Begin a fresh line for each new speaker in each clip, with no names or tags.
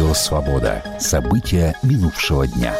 Радио «Свобода». События минувшего дня.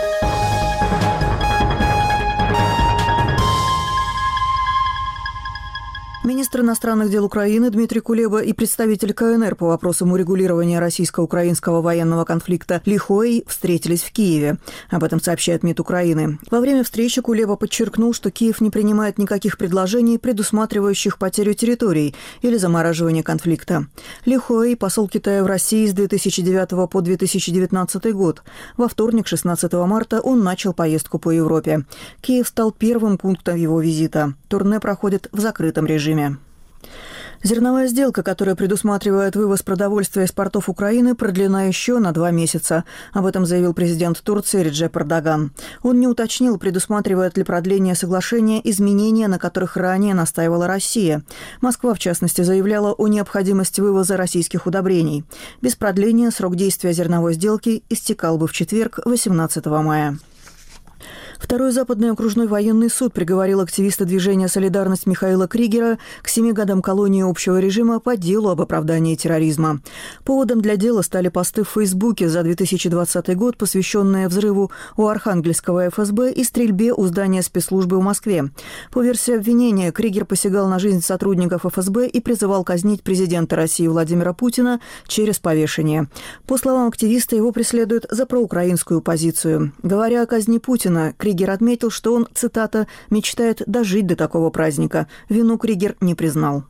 Министр иностранных дел Украины Дмитрий Кулеба и представитель КНР по вопросам урегулирования российско-украинского военного конфликта Ли Хуэй встретились в Киеве. Об этом сообщает МИД Украины. Во время встречи Кулеба подчеркнул, что Киев не принимает никаких предложений, предусматривающих потерю территорий или замораживание конфликта. Ли Хуэй – посол Китая в России с 2009 по 2019 год. Во вторник, 16 марта, он начал поездку по Европе. Киев стал первым пунктом его визита. Турне проходит в закрытом режиме. Зерновая сделка, которая предусматривает вывоз продовольствия из портов Украины, продлена еще на 2 месяца. Об этом заявил президент Турции Реджеп Эрдоган. Он не уточнил, предусматривает ли продление соглашения изменения, на которых ранее настаивала Россия. Москва, в частности, заявляла о необходимости вывоза российских удобрений. Без продления срок действия зерновой сделки истекал бы в четверг, 18 мая. Второй Западный окружной военный суд приговорил активиста движения «Солидарность» Михаила Кригера к 7 годам колонии общего режима по делу об оправдании терроризма. Поводом для дела стали посты в Фейсбуке за 2020 год, посвященные взрыву у Архангельского ФСБ и стрельбе у здания спецслужбы в Москве. По версии обвинения, Кригер посягал на жизнь сотрудников ФСБ и призывал казнить президента России Владимира Путина через повешение. По словам активиста, его преследуют за проукраинскую позицию. Говоря о казни Путина, Кригер отметил, что он, цитата, «мечтает дожить до такого праздника». Вину Кригер не признал.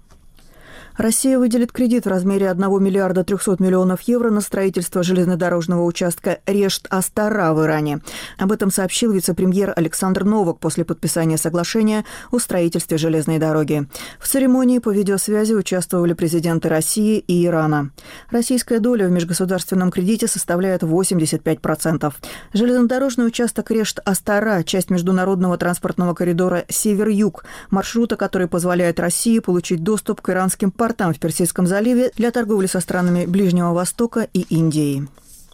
Россия выделит кредит в размере 1 миллиарда 300 миллионов евро на строительство железнодорожного участка Решт-Астара в Иране. Об этом сообщил вице-премьер Александр Новак после подписания соглашения о строительстве железной дороги. В церемонии по видеосвязи участвовали президенты России и Ирана. Российская доля в межгосударственном кредите составляет 85%. Железнодорожный участок Решт-Астара – часть международного транспортного коридора «Север-Юг», маршрута, который позволяет России получить доступ к иранским портам в Персидском заливе для торговли со странами Ближнего Востока и Индии.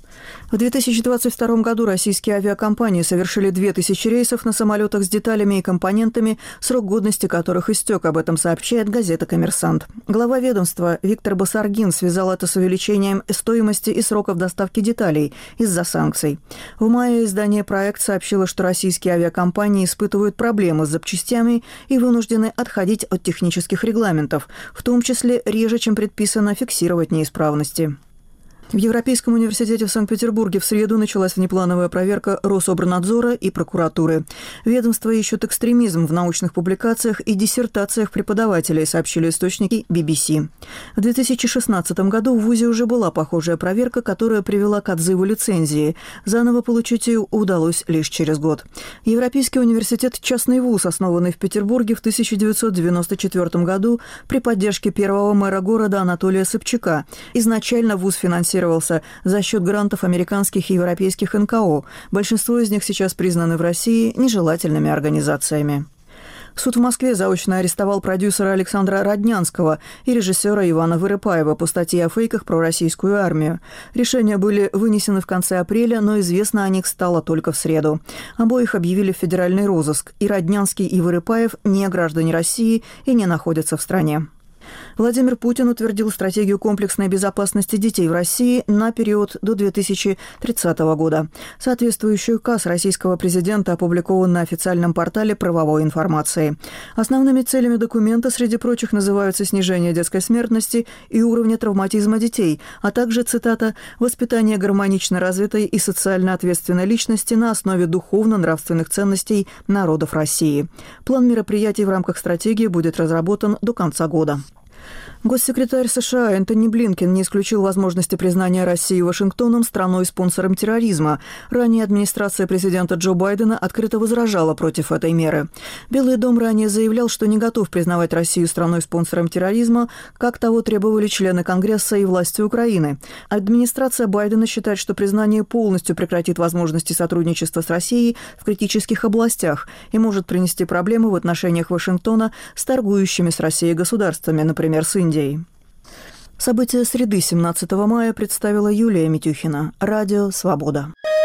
В 2022 году российские авиакомпании совершили 2000 рейсов на самолетах с деталями и компонентами, срок годности которых истек. Об этом сообщает газета «Коммерсант». Глава ведомства Виктор Басаргин связал это с увеличением стоимости и сроков доставки деталей из-за санкций. В мае издание «Проект» сообщило, что российские авиакомпании испытывают проблемы с запчастями и вынуждены отходить от технических регламентов, в том числе реже, чем предписано, фиксировать неисправности. В Европейском университете в Санкт-Петербурге в среду началась внеплановая проверка Рособорнадзора и прокуратуры. Ведомства ищут экстремизм в научных публикациях и диссертациях преподавателей, сообщили источники BBC. В 2016 году в ВУЗе уже была похожая проверка, которая привела к отзыву лицензии. Заново получить ее удалось лишь через год. Европейский университет – частный вуз, основанный в Петербурге в 1994 году при поддержке первого мэра города Анатолия Собчака. Изначально вуз финансировался за счет грантов американских и европейских НКО. Большинство из них сейчас признаны в России нежелательными организациями. Суд в Москве заочно арестовал продюсера Александра Роднянского и режиссера Ивана Вырыпаева по статье о фейках про российскую армию. Решения были вынесены в конце апреля, но известно о них стало только в среду. Обоих объявили в федеральный розыск. И Роднянский, и Вырыпаев не граждане России и не находятся в стране. Владимир Путин утвердил стратегию комплексной безопасности детей в России на период до 2030 года. Соответствующий указ российского президента опубликован на официальном портале правовой информации. Основными целями документа, среди прочих, называются снижение детской смертности и уровня травматизма детей, а также, цитата, «воспитание гармонично развитой и социально ответственной личности на основе духовно-нравственных ценностей народов России». План мероприятий в рамках стратегии будет разработан до конца года. Госсекретарь США Энтони Блинкен не исключил возможности признания России Вашингтоном страной-спонсором терроризма. Ранее администрация президента Джо Байдена открыто возражала против этой меры. Белый дом ранее заявлял, что не готов признавать Россию страной-спонсором терроризма, как того требовали члены Конгресса и власти Украины. Администрация Байдена считает, что признание полностью прекратит возможности сотрудничества с Россией в критических областях и может принести проблемы в отношениях Вашингтона с торгующими с Россией государствами, например, с Индией. События среды 17 мая представила Юлия Митюхина. Радио «Свобода».